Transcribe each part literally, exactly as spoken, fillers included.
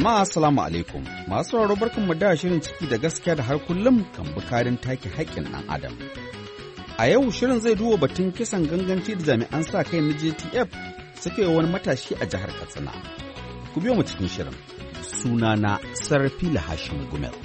Jama'a assalamu alaikum. Masu sauraro barkanmu da shirin ciki da gaskiya da har kullum kan bukarin take haƙƙin ɗan adam. A yau shirin zai duba batun kisan ganganci da jami'an sa kai na J T F suka yi wani matashi a jihar Katsina. Ku biyo mu cikin shirin. Sunana Sarfila Hashim Gumel.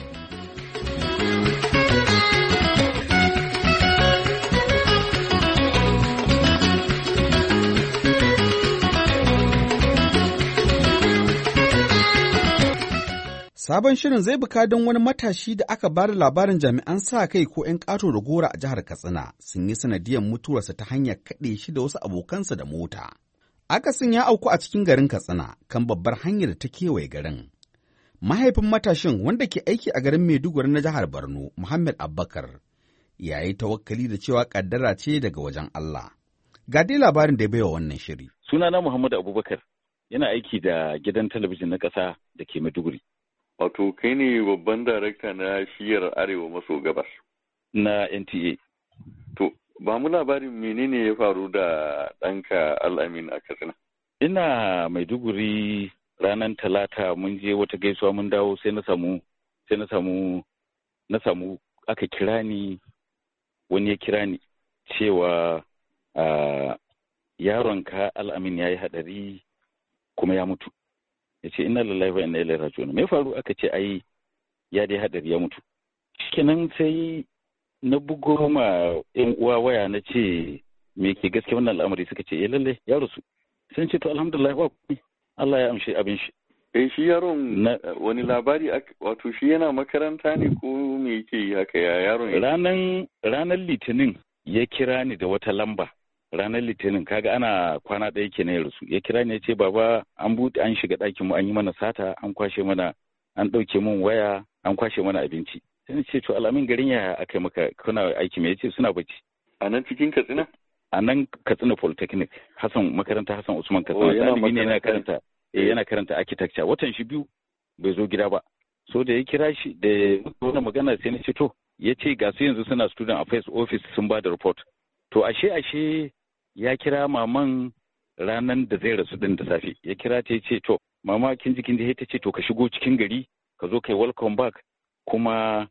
Sabon shirin zai buka don wani matashi da aka ba da labarin jami'an sa kai ko ‘yan ƙato da gora a jihar Katsina sun yi sanadiyar mutuwarsa ta hanyar kaɗe shi da wasu abokansa da mota. Akasin ya auku a cikin garin Katsina kan babbar hanyar da ta kewaye garin. Mahaifin matashin wanda ke aiki a garin Maiduguri na jihar Borno, Muhammad Abubakar, ya yi tawakkali da cewa ƙaddara ce daga wajen Allah. Ga dai labarin da ya baiwa wannan shiri. Sunana Muhammad Abubakar, yana aiki da gidan talabijin na ƙasa da ke Maiduguri. Wato kai ne babban darakta na shiyar Arewa maso gabas. Na N T A. To, ba mu labarin menene ya faru da ɗanka Al-Amin a Katsina? Ina Maiduguri ranar Talata mun je wata gaisuwa mun dawo sai na samu sai na samu na samu aka kira ni wani ya kira ni cewa yaronka Al-Amin ya yi haɗari kuma ya mutu. Ya ce ina lallai wa ina ilaihi raji'un. Me faru? Aka ce ai ya dai hadari ya mutu. Kenan sai na bugo ma yan uwa waya na ce me ke gaske wannan al'amari, suka ce eh lalle ya rasu. Sun ce to alhamdulillah wa Allah ya amshi abin shi. Eh shi yaron wani labari wato shi yana makaranta ne ko me yake yi haka ya yaron? Ranan ranar Litinin ya kira ni da wata lamba. Ranar Litinin kaga ana kwana ɗaya ke na ya rasu, ya kira ni ya ce baba an buɗe an shiga ɗakin mu an yi mana sata an kwashe mana an ɗauke mun waya an kwashe mana abinci. Sai ni ce to alamin garin ya aka yi maka kuna aiki me yace suna bacci. A nan cikin Katsina? A nan Katsina Polytechnic, Hassan makaranta Hassan Usman Katsina. Ɗalibi ne yana karanta eh yana karanta architecture, watan shi biyu bai zo gida ba. So da ya kira shi da wannan magana sai ni ce to ya ce ga su yanzu suna student affairs office sun ba da report. To ashe ashe ya kira maman ranar da zai rasu din da safe, ya kira ta ce to mama kin ji kin ji ta ce to ka shigo cikin gari ka zo kai welcome back kuma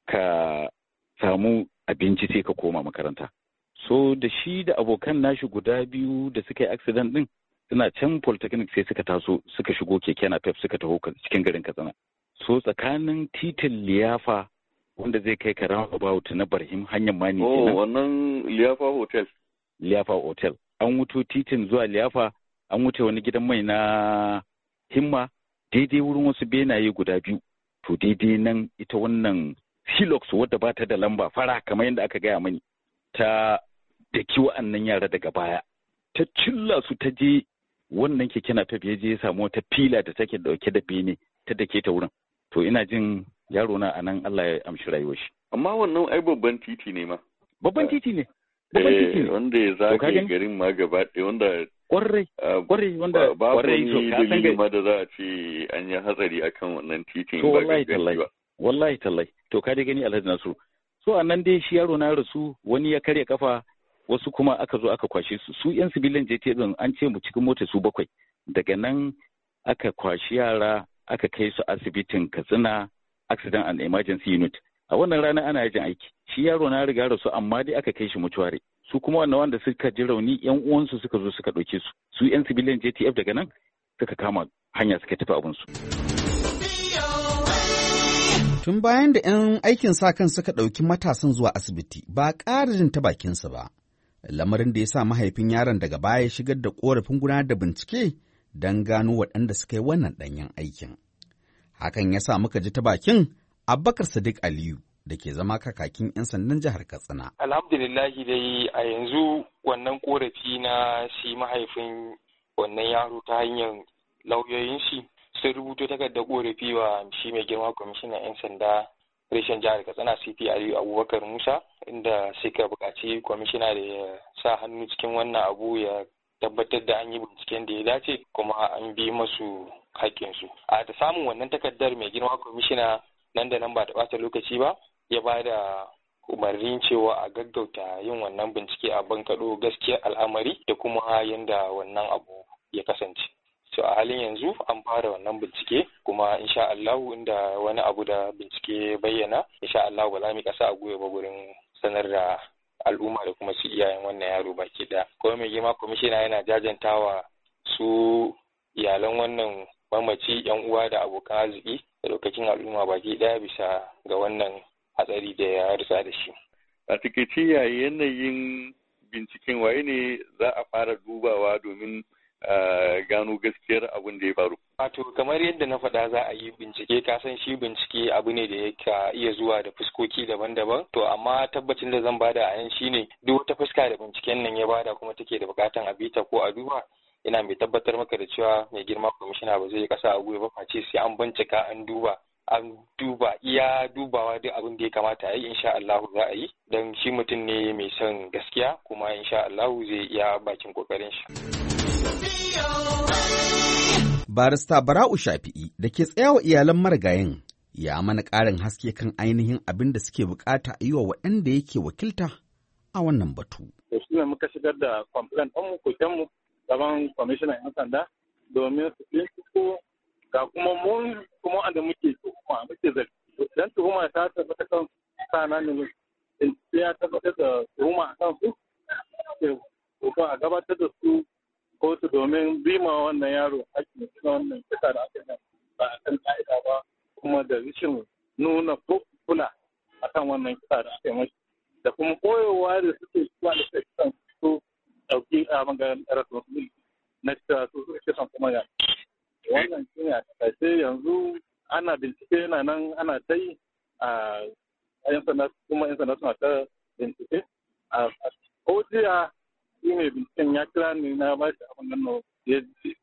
ka samu abinci sai ka koma makaranta. So da shi da abokan nashi guda biyu da suka yi accident din suna can Polytechnic sai suka taso suka shigo keke napep suka taho cikin garin Katsina. So tsakanin titin liyafa wanda zai kai ka roundabout na Barhim hanyar mani kenan. Oh wannan liyafa hotel. Liyafa Hotel. An wuto titin zuwa Liyafa, an wuce wani gidan mai na Himma, daidai wurin wasu benaye guda biyu. To daidai nan ita wannan Hilux wadda ba ta da lamba fara kamar yadda aka gaya mani, ta daki wa'annan yara daga baya. Ta cilla su ta je wannan keke na ya je ya samu wata fila da take dauke da bene ta dake ta wurin. To ina jin yaro na anan Allah ya amshi rayuwar shi. Amma wannan ai babban titi ne ma. Babban titi ne. Eh, wanda ya zagaye garin ma gaba ɗaya wanda kwarai kwarai wanda kwarai to ka san ma da za a ce an yi hatsari akan wannan titin ba wallahi tallahi wallahi tallahi to ka dai gani Alhaji Nasiru. So anan dai shi yaro na rasu, wani ya karya kafa, wasu kuma aka zo aka kwashe su su yan civilian J T A din an ce mu cikin mota su bakwai, daga nan aka kwashi yara aka kai su asibitin Katsina Accident and Emergency Unit. A wannan rana ana yajin aiki, shi yaro na riga rasu amma dai aka kai shi mutuware. Su kuma wannan wanda suka ji rauni yan uwansu suka zo suka ɗauke su, su yan civilian J T F daga nan suka kama hanya suka tafi abinsu. Tun bayan da ‘yan aikin sa kan suka ɗauki matasan zuwa asibiti ba ƙara jin ta bakinsa ba, lamarin da ya sa mahaifin yaron daga baya shigar da ƙorafin gudanar da bincike don gano waɗanda suka yi wannan ɗanyen aikin. Hakan ya sa muka ji ta bakin Abubakar Sadiq Aliyu da ke zama kakakin 'yan sandan jihar Katsina. Alhamdulillahi dai a yanzu wannan korafi na shi mahaifin wannan yaro ta hanyar lauyoyin shi sun rubuto takardar korafi wa shi mai girma kwamishinan 'yan sanda reshen jihar Katsina C P Aliyu Abubakar Musa, inda suka buƙaci kwamishina da ya sa hannu cikin wannan abu ya tabbatar da an yi binciken da ya dace kuma an bi masu haƙƙinsu. A da samun wannan takardar mai girma kwamishina nan da nan ba da ɓata lokaci ba ya ba da umarnin cewa a gaggauta yin wannan bincike a bankaɗo gaskiyar al'amari da kuma yadda wannan abu ya kasance. so a halin yanzu an fara wannan bincike kuma insha Allah inda wani abu da bincike bayyana insha Allah ba za mu kasa a gwiwa ba gurin sanar da al'umma da kuma su iyayen wannan yaro baki daya. Kuma mai girma kwamishina yana jajantawa su iyalan wannan mamaci, yan uwa da abokan arziki da lokacin al'umma baki daya bisa ga wannan hatsari da ya rutsa da shi. A takaice yayi yanayin binciken waye ne za a fara dubawa domin gano gaskiyar abin da ya faru? Wato kamar yadda na faɗa za a yi bincike, ka san shi bincike abu ne da yake iya zuwa da fuskoki daban-daban, to amma tabbacin da zan bada a yan shine duk wata fuska da binciken nan ya bada kuma take da bukatan a bita ko a duba, ina mai tabbatar maka da cewa mai girma kwamishina ba zai kasa a gwiwa ba face sai an bincika an duba an duba iya dubawa duk abin da ya kamata a yi insha Allah za a yi don shi mutum ne mai son gaskiya kuma insha Allah zai iya bakin kokarin shi. Barista Bara'u Shafi'i da ke tsayawa iyalan marigayin ya mana ƙarin haske kan ainihin abin da suke bukata a yi wa waɗanda yake wakilta a wannan batu. Da shi ne muka shigar da complaint ɗinmu kokenmu gaban kwamishinan 'yan sanda domin su binciko ga kuma mun kuma wanda muke tuhuma muke zargi. Idan tuhuma ta tabbata kan sana ne ya tabbatar da tuhuma a kan su, ko a gabatar da su kotu domin bima wannan yaro hakkin na wannan kisa da aka yi ba a kan ka'ida ba kuma da rashin nuna kula a kan wannan kisa da aka yi mashi da kuma koyowa da suke zuwa da suke kisan su ɗauki a maganin rasu na kisa su suke kisan kuma ya wannan shi ne a takaice yanzu ana bincike yana nan ana ta yi a yan sanda kuma yan sanda suna ta bincike a ko jiya shi mai binciken ya kira ni na ba shi abin nan ya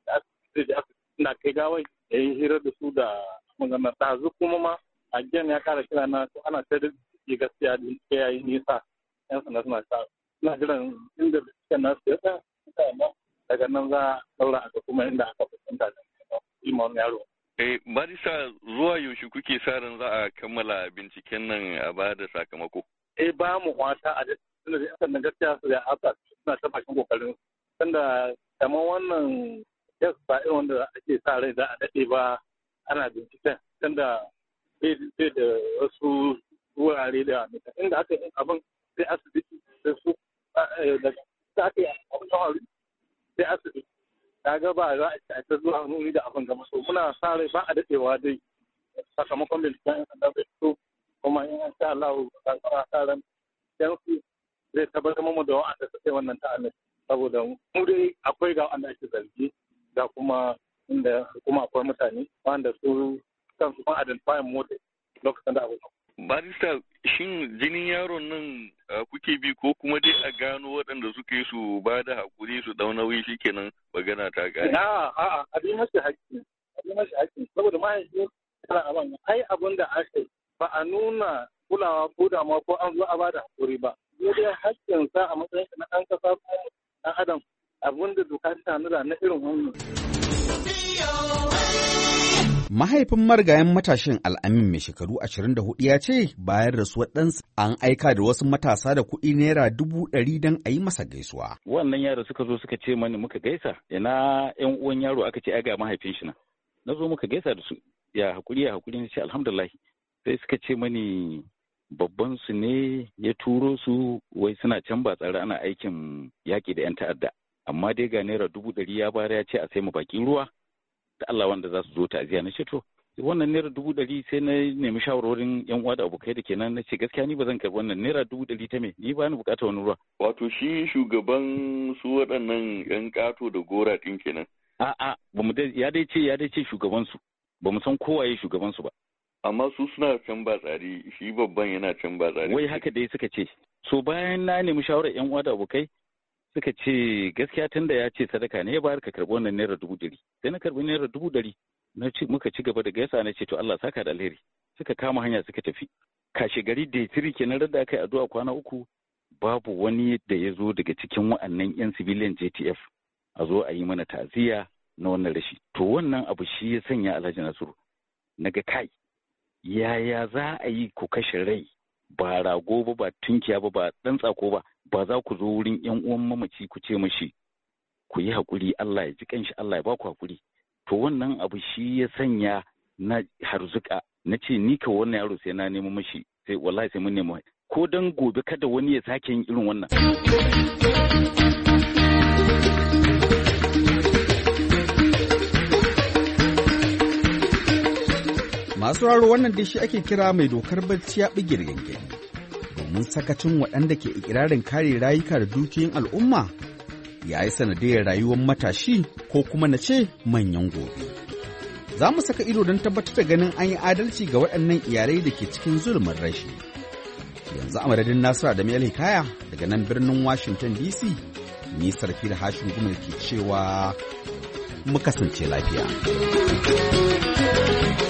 na kai gawai ya yi hira da su da maganar ɗazu kuma ma a gen ya kara kira na to ana ta da gaskiya bincike ya yi nisa yan sanda suna ta suna jiran inda binciken nasu ya tsaya daga nan za a ɗaura a kuma inda aka fuskanta da imon yaro. Eh, Barista zuwa yaushe kuke sa ran za a kammala binciken nan a ba da sakamako? Eh, ba mu wata a tunda da yan gaskiya su ya haka suna ta bakin kokarin tunda kamar wannan yes ba irin wanda ake sa rai za a daɗe ba ana binciken tunda sai da wasu wurare da inda aka yi abin sai asibiti sai su da aka yi abin da sai asibiti ta ga ba za a ta zuwa nuni da abin gama so muna sa rai ba a daɗewa dai sakamakon binciken yan sanda bai fito kuma in an sha Allah ba a sa ran yan su zai tabbatar mu da wa'anda suke wannan ta'annaci saboda mu dai akwai ga wanda ake zargi ga kuma inda kuma akwai mutane wanda su kansu kan identify mota lokacin da abu. Barista shin jinin yaron nan kuke bi ko kuma dai a gano waɗanda suke su ba da hakuri su dau nauyi shikenan magana ta gane. A'a a'a abin mashi haƙƙi abin mashi haƙƙi saboda mahaifin kana abin ai abin da aka ba a nuna kulawa ko damuwa ko an zo a ba da hakuri ba. Sai dai haƙƙin sa a matsayin na ɗan ƙasa ko ɗan adam abin da doka ta nuna na irin wannan. Mahaifin marigayen matashin Al'amin mai shekaru ashirin da hudu ya ce bayan rasuwar ɗansa an aika da wasu matasa da kuɗi naira dubu ɗari don a yi masa gaisuwa. Wannan yaro suka zo suka ce mani muka gaisa, ina ƴan uwan yaro aka ce ai ga mahaifin shi na. Na zo muka gaisa da su, ya hakuri ya hakuri na ce alhamdulillah. Sai suka ce mani babban su ne ya turo su wai suna can ba tsare ana aikin yaƙi da 'yan ta'adda. Amma dai ga naira dubu ɗari ya bayar ya ce a sai mu bakin ruwa. Da Allah wanda za su zo ta'aziya na ce to wannan naira dubu ɗari sai na nemi shawarwarin yan uwa da abokai da kenan na ce gaskiya ni ba zan karɓi wannan naira dubu ɗari ta me ni ba ni buƙatar wani ruwa. Wato shi shugaban su waɗannan yan ƙato da gora ɗin kenan. A'a ba mu ya dai ce ya dai ce shugaban su ba mu san kowaye shugaban su ba. Amma su suna can ba tsari shi babban yana can ba tsari. Wai haka dai suka ce so bayan na nemi shawarar yan uwa da abokai suka ce gaskiya tun da ya ce sadaka ne ya bayar ka karɓi wannan naira dubu ɗari sai na karɓi naira dubu ɗari na ci muka ci gaba da gaisa na ce to Allah saka da alheri suka kama hanya suka tafi kashe gari da tiri kenan da aka yi addu'a kwana uku babu wani da ya zo daga cikin wa'annan yan civilian J T F a zo a yi mana ta'aziyya na wannan rashi to wannan abu shi ya sanya Alhaji Nasiru naga kai yaya za a yi ku kashe rai ba rago ba ba tunkiya ba ba dan tsako ba ba za ku zo wurin yan uwan mamaci ku ce mashi ku yi hakuri Allah ya ji kanshi Allah ya ba ku hakuri to wannan abu shi ya sanya na harzuka na ce ni ka wannan yaro sai na nemo mashi sai wallahi sai mun nemo ko dan gobe kada wani ya sake yin irin wannan. Masu raro wannan dai shi ake kira mai dokar bacci ya bigir gangani domin sakacin waɗanda ke ikirarin kare rayuka da dukiyoyin al'umma ya yi sanadiyar rayuwar matashi ko kuma na ce manyan gobe. Za mu saka ido don tabbatar da ganin an yi adalci ga waɗannan iyalai da ke cikin zulumin rashi. Yanzu a madadin Nasiru da Mai Hikaya daga nan birnin Washington D C, ni Sarfil Hashin Gumel ke cewa mu kasance lafiya.